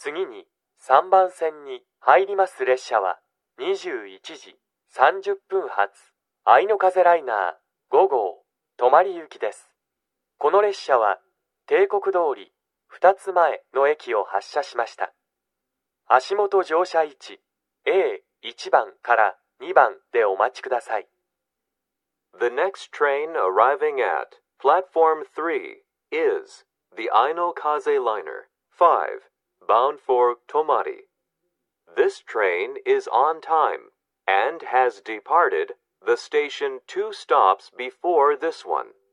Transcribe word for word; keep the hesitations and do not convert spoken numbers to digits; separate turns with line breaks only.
次にさんばん線に入ります列車はにじゅういちじさんじゅっぷん発愛の風ライナーご号泊まり行きです。この列車は帝国通りふたつまえの駅を発車しました。足元乗車位置 エーいち 番からにばんでお待ちください。
The next train arriving at platform three is the Aino-Kaze liner five, bound for Tomari. This train is on time and has departed the station two stops before this one.